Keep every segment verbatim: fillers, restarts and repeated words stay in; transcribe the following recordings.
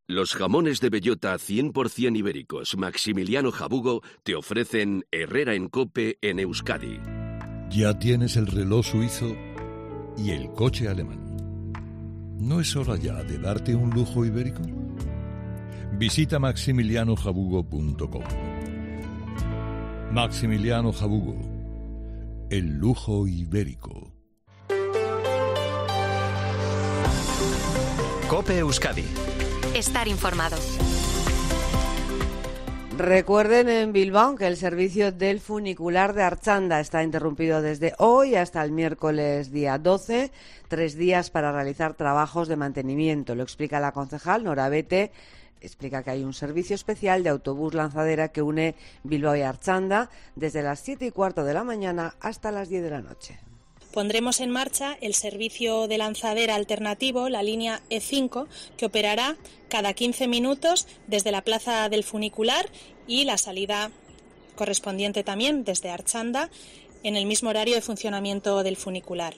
Los jamones de bellota cien por ciento ibéricos Maximiliano Jabugo te ofrecen Herrera en Cope en Euskadi. Ya tienes el reloj suizo y el coche alemán. ¿No es hora ya de darte un lujo ibérico? Visita maximiliano jabugo punto com. Maximiliano Jabugo, el lujo ibérico. Cope Euskadi. Estar informado. Recuerden en Bilbao que el servicio del funicular de Artxanda está interrumpido desde hoy hasta el miércoles día doce, tres días para realizar trabajos de mantenimiento. Lo explica la concejal Nora Bete. Explica que hay un servicio especial de autobús lanzadera que une Bilbao y Artxanda desde las siete y cuarto de la mañana hasta las diez de la noche. Pondremos en marcha el servicio de lanzadera alternativo, la línea E cinco, que operará cada quince minutos desde la plaza del funicular y la salida correspondiente también desde Artxanda en el mismo horario de funcionamiento del funicular.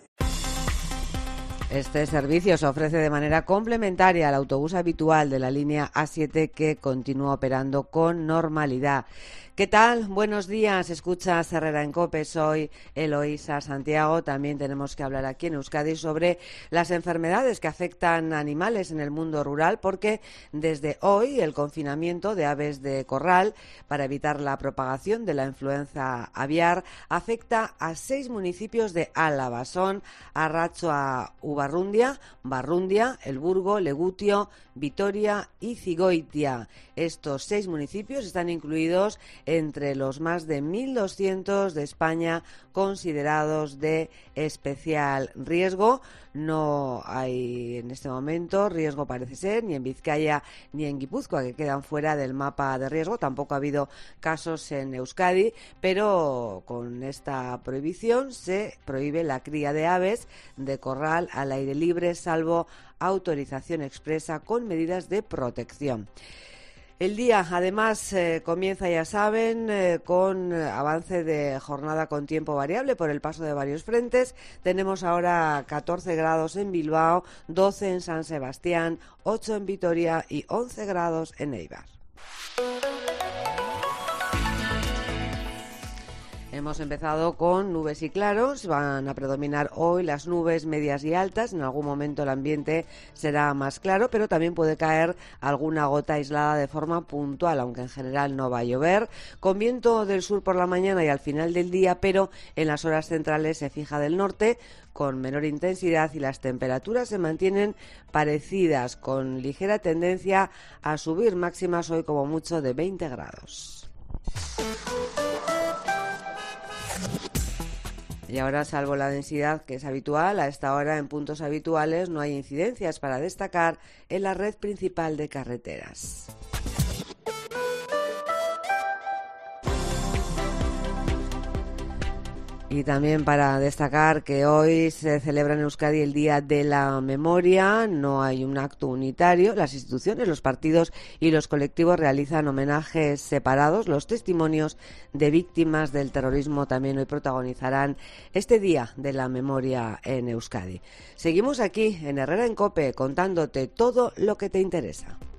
Este servicio se ofrece de manera complementaria al autobús habitual de la línea A siete que continúa operando con normalidad. ¿Qué tal? Buenos días. Escuchas Herrera en Cope. Soy Eloísa Santiago. También tenemos que hablar aquí en Euskadi sobre las enfermedades que afectan a animales en el mundo rural, porque desde hoy el confinamiento de aves de corral para evitar la propagación de la influenza aviar afecta a seis municipios de Álava. Son Arratxoa, Ubarrundia, Barrundia, El Burgo, Legutio, Vitoria y Zigoitia. Estos seis municipios están incluidos entre los más de mil doscientos de España considerados de especial riesgo. No hay en este momento riesgo, parece ser, ni en Vizcaya ni en Guipúzcoa, que quedan fuera del mapa de riesgo. Tampoco ha habido casos en Euskadi, pero con esta prohibición se prohíbe la cría de aves de corral al aire libre, salvo autorización expresa con medidas de protección. El día, además, eh, comienza, ya saben, eh, con avance de jornada con tiempo variable por el paso de varios frentes. Tenemos ahora catorce grados en Bilbao, doce en San Sebastián, ocho en Vitoria y once grados en Eibar. Hemos empezado con nubes y claros. Van a predominar hoy las nubes medias y altas. En algún momento el ambiente será más claro, pero también puede caer alguna gota aislada de forma puntual, aunque en general no va a llover. Con viento del sur por la mañana y al final del día, pero en las horas centrales se fija del norte con menor intensidad y las temperaturas se mantienen parecidas, con ligera tendencia a subir, máximas hoy como mucho de veinte grados. Y ahora, salvo la densidad que es habitual, a esta hora en puntos habituales no hay incidencias para destacar en la red principal de carreteras. Y también para destacar que hoy se celebra en Euskadi el Día de la Memoria. No hay un acto unitario. Las instituciones, los partidos y los colectivos realizan homenajes separados. Los testimonios de víctimas del terrorismo también hoy protagonizarán este Día de la Memoria en Euskadi. Seguimos aquí en Herrera en Cope contándote todo lo que te interesa.